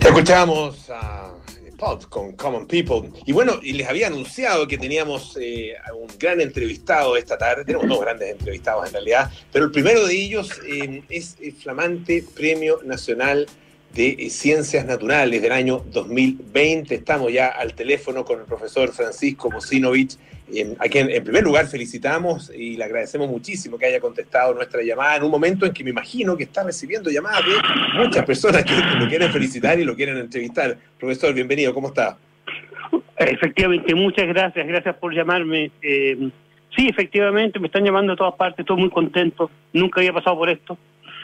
Escuchábamos a Pod con Common People. Y bueno, y les había anunciado que teníamos a un gran entrevistado esta tarde. Tenemos dos grandes entrevistados en realidad, pero el primero de ellos es el flamante Premio Nacional de Ciencias Naturales del año 2020. Estamos ya al teléfono con el profesor Francisco Bosinovich, a quien en primer lugar felicitamos y le agradecemos muchísimo que haya contestado nuestra llamada en un momento en que me imagino que está recibiendo llamadas de muchas personas que lo quieren felicitar y lo quieren entrevistar. Profesor, bienvenido, ¿cómo está? Efectivamente, muchas gracias por llamarme. Sí, efectivamente, me están llamando de todas partes, estoy muy contento, nunca había pasado por esto.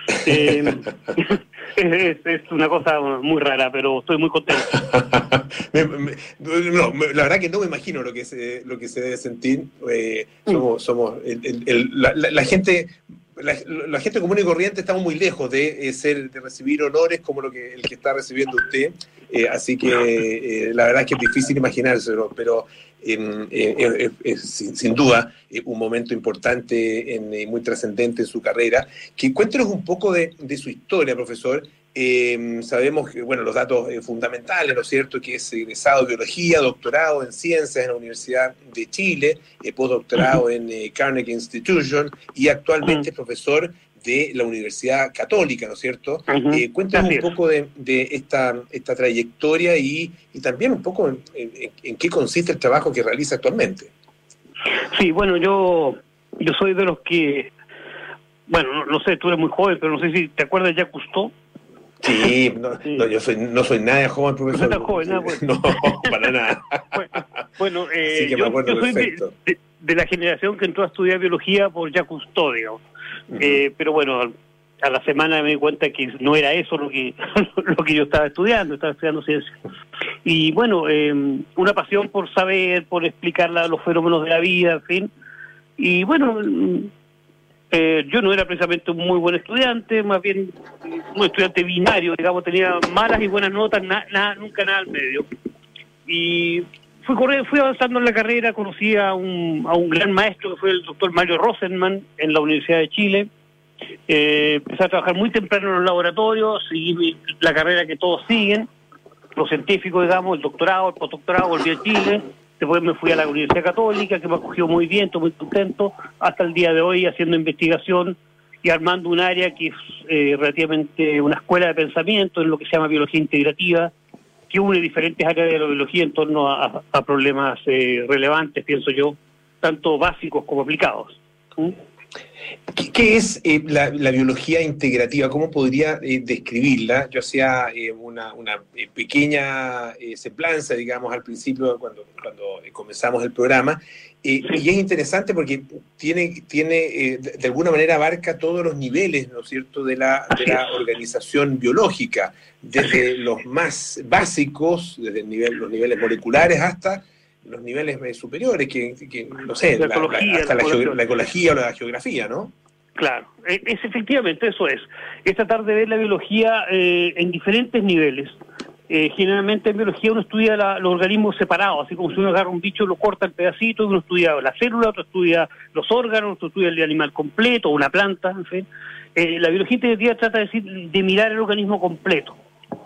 Es una cosa muy rara, pero estoy muy contento. La verdad que no me imagino lo que se debe sentir. Somos la gente común y corriente. Estamos muy lejos de recibir honores como el que está recibiendo usted, así que la verdad es que es difícil imaginárselo, pero sin duda un momento importante, muy trascendente en su carrera. Cuéntenos un poco de su historia, profesor. Sabemos que, bueno, los datos fundamentales, ¿no es cierto?, que es egresado de biología, doctorado en ciencias en la Universidad de Chile, postdoctorado en Carnegie Institution y actualmente profesor de la Universidad Católica, ¿no es cierto? Cuéntanos un poco de esta trayectoria y también un poco en qué consiste el trabajo que realiza actualmente. Sí, bueno, yo soy de los que, bueno, no sé, tú eres muy joven, pero no sé si te acuerdas de Jacques Cousteau. Sí, no, yo no soy nada joven, profesor. No estás joven, nada, pues. No, para nada. Bueno, sí que me acuerdo yo soy perfecto. de la generación que entró a estudiar biología por Jacques Cousteau, digamos. Pero bueno, a la semana me di cuenta que no era eso lo que yo estaba estudiando ciencia. Y bueno, una pasión por saber, por explicar los fenómenos de la vida, en fin. Y bueno, yo no era precisamente un muy buen estudiante, más bien un estudiante binario, digamos, tenía malas y buenas notas, nunca nada al medio. Y fui avanzando en la carrera, conocí a un gran maestro que fue el doctor Mario Rosenman en la Universidad de Chile. Empecé a trabajar muy temprano en los laboratorios, seguí la carrera que todos siguen, los científicos, digamos, el doctorado, el postdoctorado, volví a Chile. Después me fui a la Universidad Católica, que me acogió muy bien, estoy muy contento, hasta el día de hoy haciendo investigación y armando un área que es relativamente una escuela de pensamiento en lo que se llama biología integrativa, que une diferentes áreas de la biología en torno a problemas relevantes, pienso yo, tanto básicos como aplicados. ¿Qué es la biología integrativa? ¿Cómo podría describirla? Yo hacía una pequeña semblanza, digamos, al principio cuando comenzamos el programa, y es interesante porque tiene de alguna manera abarca todos los niveles, ¿no es cierto?, de la organización biológica, desde los más básicos, desde los niveles moleculares hasta los niveles superiores, que no sé, hasta la ecología o la geografía, ¿no? Claro, es efectivamente eso es tratar de ver la biología en diferentes niveles. Generalmente en biología uno estudia los organismos separados, así como si uno agarra un bicho, lo corta en pedacitos, uno estudia la célula, otro estudia los órganos, otro estudia el animal completo, una planta, en fin. La biología integrativa trata de mirar el organismo completo,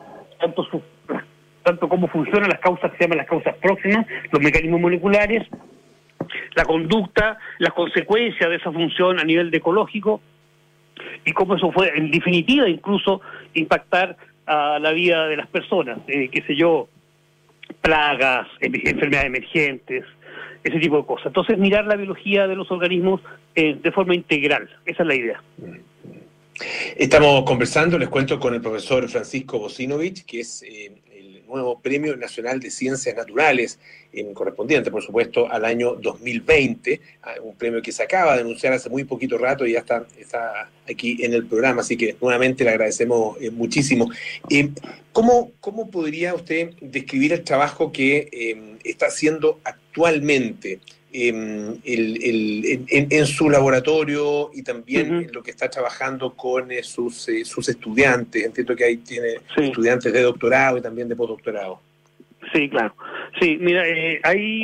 tanto cómo funcionan las causas que se llaman las causas próximas, los mecanismos moleculares, la conducta, las consecuencias de esa función a nivel ecológico y cómo eso fue, en definitiva, incluso impactar a la vida de las personas, qué sé yo, plagas, enfermedades emergentes, ese tipo de cosas. Entonces, mirar la biología de los organismos de forma integral, esa es la idea. Estamos conversando, les cuento, con el profesor Francisco Bosinovich, que es el nuevo Premio Nacional de Ciencias Naturales, correspondiente, por supuesto, al año 2020, un premio que se acaba de anunciar hace muy poquito rato y ya está aquí en el programa, así que nuevamente le agradecemos muchísimo. ¿Cómo podría usted describir el trabajo que está haciendo actualmente en su laboratorio y también en lo que está trabajando con sus estudiantes? Entiendo que ahí tiene estudiantes de doctorado y también de postdoctorado. Sí, claro. Sí, mira, ahí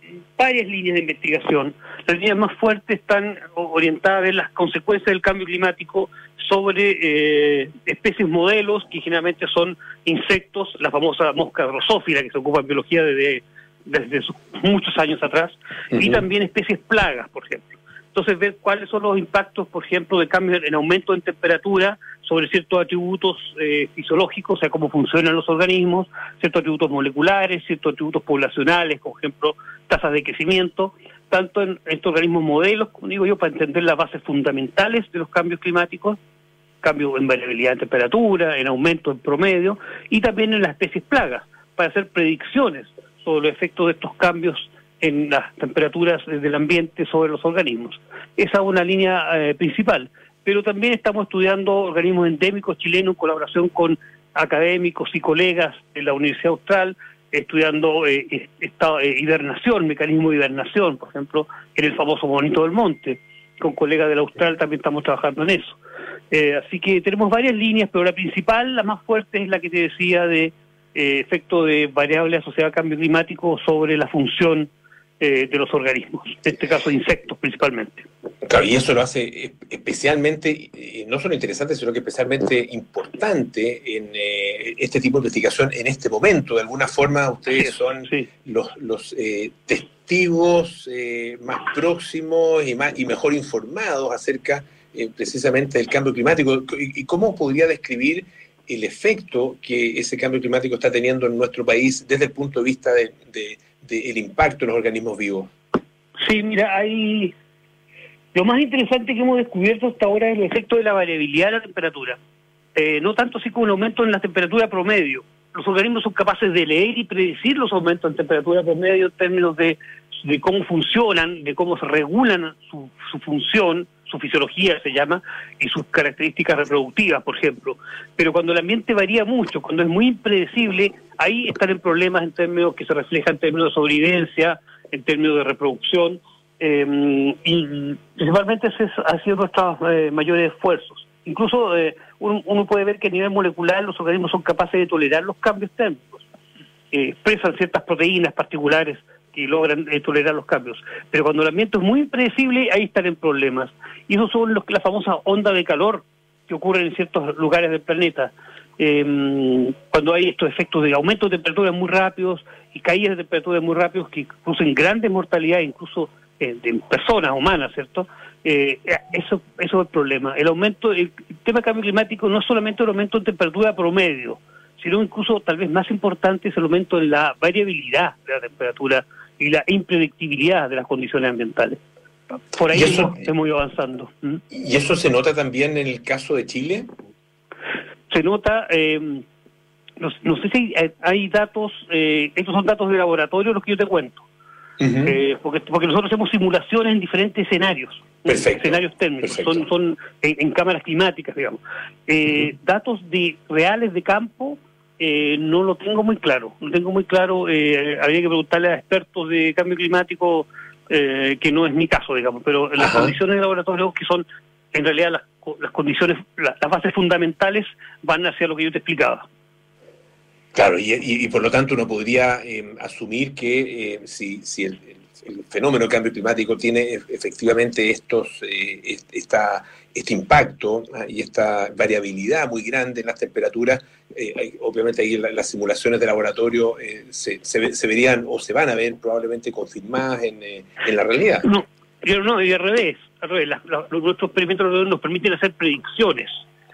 varias líneas de investigación. Las líneas más fuertes están orientadas a ver las consecuencias del cambio climático sobre especies modelos, que generalmente son insectos, la famosa mosca drosófila, que se ocupa en biología desde muchos años atrás, y también especies plagas, por ejemplo. Entonces, ver cuáles son los impactos, por ejemplo, de cambios en aumento en temperatura sobre ciertos atributos fisiológicos, o sea, cómo funcionan los organismos, ciertos atributos moleculares, ciertos atributos poblacionales, por ejemplo, tasas de crecimiento, tanto en estos organismos modelos, como digo yo, para entender las bases fundamentales de los cambios climáticos, cambio en variabilidad de temperatura, en aumento en promedio, y también en las especies plagas, para hacer predicciones sobre los efectos de estos cambios en las temperaturas del ambiente sobre los organismos. Esa es una línea principal, pero también estamos estudiando organismos endémicos chilenos en colaboración con académicos y colegas de la Universidad Austral, estudiando hibernación, mecanismo de hibernación, por ejemplo, en el famoso monito del monte. Con colegas de la Austral también estamos trabajando en eso. Así que tenemos varias líneas, pero la principal, la más fuerte, es la que te decía de efecto de variables asociadas al cambio climático sobre la función de los organismos, en este caso insectos principalmente. Claro, y eso lo hace especialmente, no solo interesante, sino que especialmente importante en este tipo de investigación en este momento. De alguna forma ustedes son los testigos más próximos y mejor informados acerca precisamente del cambio climático. ¿Y cómo podría describir el efecto que ese cambio climático está teniendo en nuestro país desde el punto de vista del impacto en los organismos vivos? Sí, mira, lo más interesante que hemos descubierto hasta ahora es el efecto de la variabilidad de la temperatura. No tanto así como el aumento en la temperatura promedio. Los organismos son capaces de leer y predecir los aumentos en temperatura promedio en términos de cómo funcionan, de cómo se regulan su función, su fisiología se llama, y sus características reproductivas, por ejemplo. Pero cuando el ambiente varía mucho, cuando es muy impredecible, ahí están en problemas en términos que se reflejan en términos de sobrevivencia, en términos de reproducción, y principalmente ese ha sido nuestros mayores esfuerzos. Incluso uno puede ver que a nivel molecular los organismos son capaces de tolerar los cambios térmicos, expresan ciertas proteínas particulares que logran tolerar los cambios. Pero cuando el ambiente es muy impredecible, ahí están en problemas. Y esos son las famosas ondas de calor que ocurren en ciertos lugares del planeta. Cuando hay estos efectos de aumento de temperaturas muy rápidos y caídas de temperaturas muy rápidos que producen grandes mortalidad, incluso en personas humanas, ¿cierto? Eso es el problema. El tema del cambio climático no es solamente el aumento de temperatura promedio, sino incluso tal vez más importante es el aumento en la variabilidad de la temperatura y la impredictibilidad de las condiciones ambientales. Por ahí hemos ido avanzando. ¿Y eso se nota también en el caso de Chile? Se nota, no sé si hay datos, estos son datos de laboratorio los que yo te cuento. Porque nosotros hacemos simulaciones en diferentes escenarios. Perfecto. Escenarios térmicos, son en cámaras climáticas, digamos. Datos reales de campo no lo tengo muy claro. Habría que preguntarle a expertos de cambio climático, que no es mi caso, digamos, pero las condiciones de laboratorio, que son en realidad las condiciones, las bases fundamentales, van hacia lo que yo te explicaba. Claro, y por lo tanto uno podría asumir que si el fenómeno del cambio climático tiene efectivamente este impacto y esta variabilidad muy grande en las temperaturas, obviamente ahí las simulaciones de laboratorio se verían o se van a ver probablemente confirmadas en la realidad. No, y al revés. Nuestros experimentos nos permiten hacer predicciones.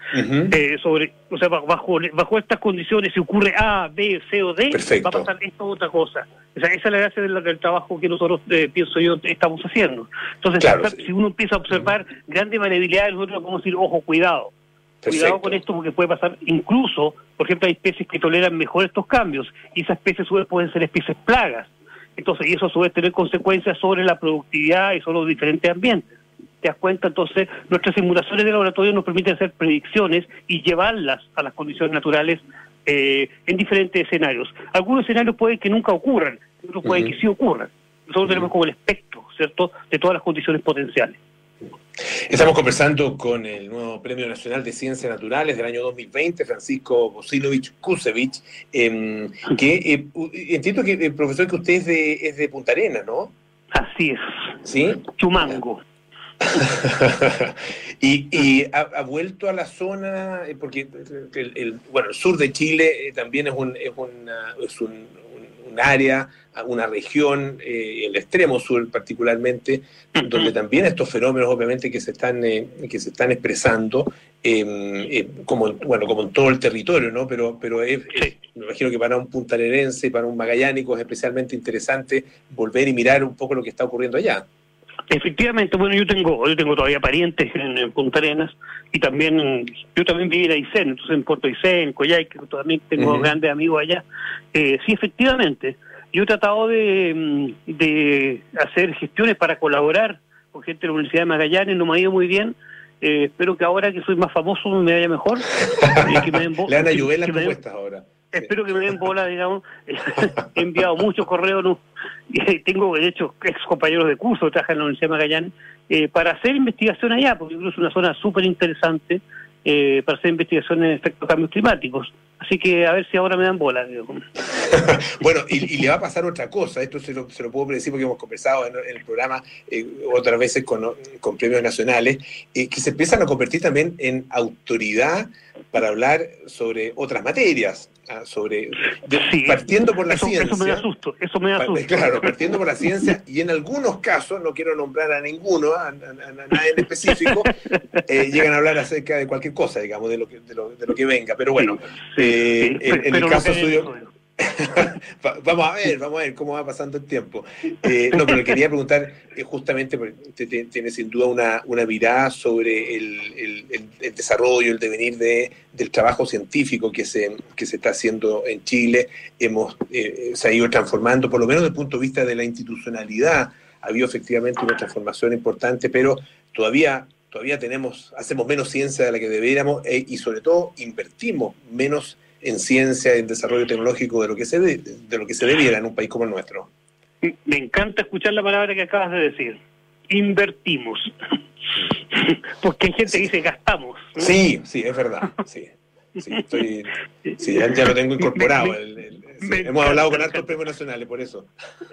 Bajo estas condiciones, si ocurre A, B, C o D, Perfecto. va a pasar esto u otra cosa. O sea, esa es la gracia del trabajo que nosotros, pienso yo, estamos haciendo. Entonces, claro, si uno empieza a observar grandes variabilidades, nosotros podemos decir, ojo, cuidado. Perfecto. Cuidado con esto, porque puede pasar incluso, por ejemplo, hay especies que toleran mejor estos cambios, y esas especies a su vez pueden ser especies plagas. Entonces, y eso a su vez tener consecuencias sobre la productividad y sobre los diferentes ambientes. ¿Te das cuenta? Entonces, nuestras simulaciones de laboratorio nos permiten hacer predicciones y llevarlas a las condiciones naturales en diferentes escenarios. Algunos escenarios pueden que nunca ocurran, otros pueden que sí ocurran. Nosotros tenemos como el espectro, ¿cierto?, de todas las condiciones potenciales. Estamos conversando con el nuevo Premio Nacional de Ciencias Naturales del año 2020, Francisco Bosinovich Kusevich, que entiendo que el profesor que usted es de Punta Arenas, ¿no? Así es. ¿Sí? Chumango. y ha vuelto a la zona, porque el sur de Chile también es un área, una región, el extremo sur particularmente, donde también estos fenómenos obviamente que se están expresando, como en todo el territorio, ¿no? Pero me imagino que para un puntarenense, para un magallánico es especialmente interesante volver y mirar un poco lo que está ocurriendo allá. Efectivamente, bueno, yo tengo todavía parientes en Punta Arenas, y también yo también viví en Aysén, entonces en Puerto Aysén, en Coyhaique, también tengo grandes amigos allá. Sí, efectivamente, yo he tratado de hacer gestiones para colaborar con gente de la Universidad de Magallanes, no me ha ido muy bien. Espero que ahora que soy más famoso me vaya mejor. Que me den le van a ayudar las propuestas ahora. Espero que me den bola, digamos. He enviado muchos correos, ¿no? Tengo, de hecho, ex compañeros de curso que trabajan en la Universidad de Magallanes, para hacer investigación allá, porque incluso es una zona súper interesante para hacer investigaciones en efectos cambios climáticos. Así que a ver si ahora me dan bola, digamos. Bueno, y le va a pasar otra cosa, esto se lo puedo predecir porque hemos conversado en el programa otras veces con premios nacionales, que se empiezan a convertir también en autoridad para hablar sobre otras materias, partiendo por la ciencia. Eso me da susto. Claro, partiendo por la ciencia, y en algunos casos, no quiero nombrar a ninguno, a nadie en específico, llegan a hablar acerca de cualquier cosa, digamos, de lo que venga, pero bueno, en el caso suyo... vamos a ver cómo va pasando el tiempo. No, pero le quería preguntar justamente, porque usted tiene sin duda una mirada sobre el desarrollo, el devenir del trabajo científico que se está haciendo en Chile. Se ha ido transformando, por lo menos desde el punto de vista de la institucionalidad. Ha habido efectivamente una transformación importante, pero todavía hacemos menos ciencia de la que deberíamos, y sobre todo invertimos menos en ciencia, en desarrollo tecnológico de lo que se debiera en un país como el nuestro. Me encanta escuchar la palabra que acabas de decir. Invertimos. Porque hay gente que dice gastamos, ¿no? Sí, es verdad. Sí, ya lo tengo incorporado. Hemos hablado con altos premios nacionales, por eso.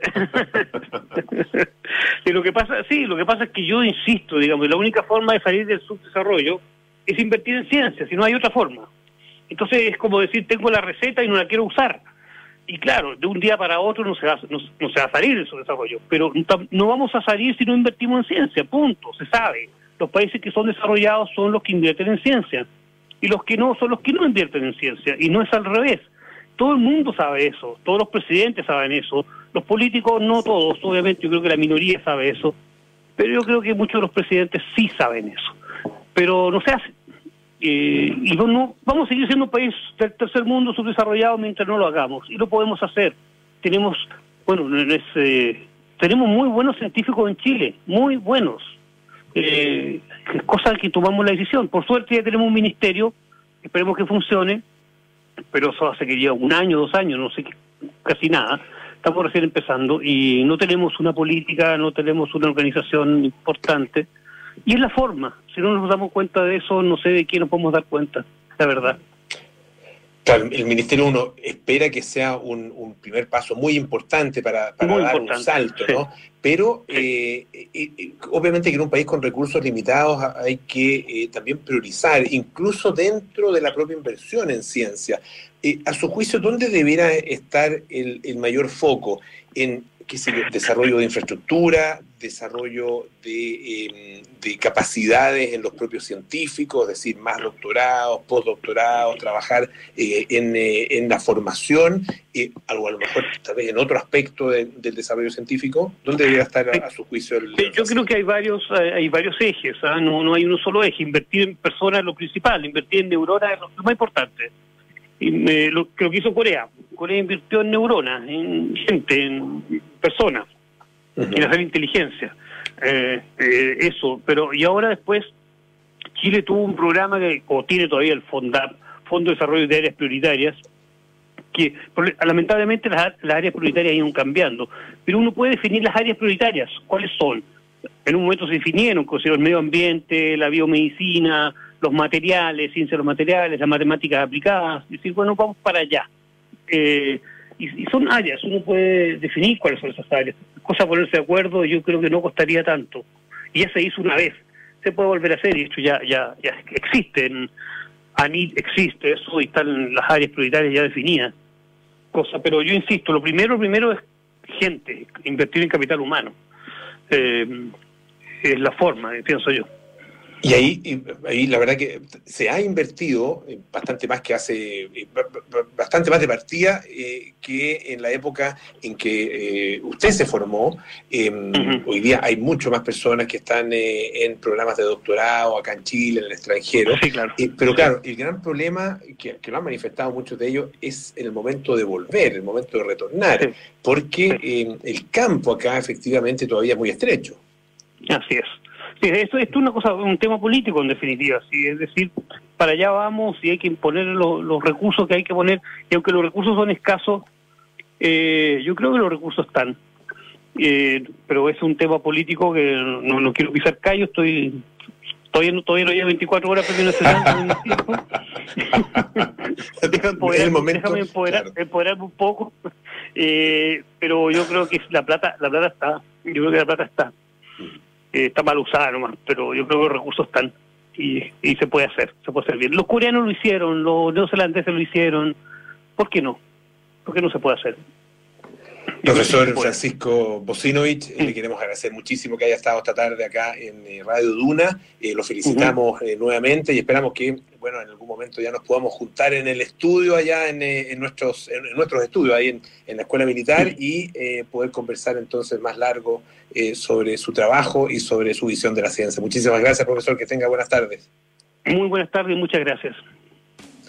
Lo que pasa es que yo insisto, digamos, la única forma de salir del subdesarrollo es invertir en ciencia, si no hay otra forma. Entonces es como decir, tengo la receta y no la quiero usar. Y claro, de un día para otro no se va a salir de su desarrollo, pero no vamos a salir si no invertimos en ciencia, punto, se sabe. Los países que son desarrollados son los que invierten en ciencia, y los que no son los que no invierten en ciencia, y no es al revés. Todo el mundo sabe eso, todos los presidentes saben eso, los políticos no todos, obviamente yo creo que la minoría sabe eso, pero yo creo que muchos de los presidentes sí saben eso, pero no se hace. Y no vamos a seguir siendo un país del tercer mundo subdesarrollado mientras no lo hagamos, y lo podemos hacer. Tenemos muy buenos científicos en Chile, muy buenos, cosa que tomamos la decisión. Por suerte ya tenemos un ministerio, esperemos que funcione, pero eso hace que lleva 1 año, 2 años, no sé, casi nada. Estamos recién empezando y no tenemos una política, no tenemos una organización importante. Y es la forma. Si no nos damos cuenta de eso, no sé de qué nos podemos dar cuenta, la verdad. Claro, el Ministerio uno espera que sea un primer paso muy importante para dar un salto, ¿no? Sí. Pero obviamente que en un país con recursos limitados hay que también priorizar, incluso dentro de la propia inversión en ciencia. A su juicio, ¿dónde debiera estar el mayor foco? ¿En desarrollo de infraestructura, desarrollo de capacidades en los propios científicos, es decir, más doctorados, postdoctorados, trabajar en la formación, a lo mejor tal vez en otro aspecto del desarrollo científico? ¿Dónde debería estar a su juicio Yo creo que hay varios ejes, ¿eh? No hay un solo eje. Invertir en personas es lo principal, invertir en neuronas es lo más importante. Lo que hizo Corea invirtió en neuronas, en gente, en personas, en hacer inteligencia, eso. Pero y ahora después Chile tuvo un programa o tiene todavía el FONDAP, Fondo de Desarrollo de Áreas Prioritarias, que lamentablemente las áreas prioritarias han ido cambiando, pero uno puede definir las áreas prioritarias. ¿Cuáles son? en un momento se definieron, como el medio ambiente, la biomedicina, los materiales, ciencia de los materiales, las matemáticas aplicadas, y decir, bueno, vamos para allá. Y son áreas, uno puede definir cuáles son esas áreas, cosa ponerse de acuerdo, yo creo que no costaría tanto. Y ya se hizo una vez, se puede volver a hacer, y esto ya existe, ANIT existe, eso, y están las áreas prioritarias ya definidas. Pero yo insisto, lo primero es gente, invertir en capital humano. Es la forma, pienso yo. Y ahí la verdad que se ha invertido bastante más bastante más de partida que en la época en que usted se formó. Hoy día hay mucho más personas que están en programas de doctorado acá en Chile, en el extranjero. Sí, claro. Pero claro, el gran problema que lo han manifestado muchos de ellos es en el momento de volver, el momento de retornar, sí, porque el campo acá efectivamente todavía es muy estrecho. Así es. Sí, esto es un tema político en definitiva, ¿sí? Es decir, para allá vamos y hay que poner los recursos que hay que poner, y aunque los recursos son escasos, yo creo que los recursos están. Pero es un tema político que no quiero pisar callo, todavía no llevo 24 horas perdiendo déjame empoderarme un poco, pero yo creo que la plata está, yo creo que la plata está. Está mal usada nomás, pero yo creo que los recursos están y se puede hacer bien. Los coreanos lo hicieron, los neozelandeses lo hicieron, ¿por qué no? ¿Por qué no se puede hacer? Profesor Francisco Bosinovich, le queremos agradecer muchísimo que haya estado esta tarde acá en Radio Duna. Lo felicitamos nuevamente y esperamos que, bueno, en algún momento ya nos podamos juntar en el estudio allá en nuestros estudios ahí en la Escuela Militar y poder conversar entonces más largo sobre su trabajo y sobre su visión de la ciencia. Muchísimas gracias, profesor, que tenga buenas tardes. Muy buenas tardes y muchas gracias.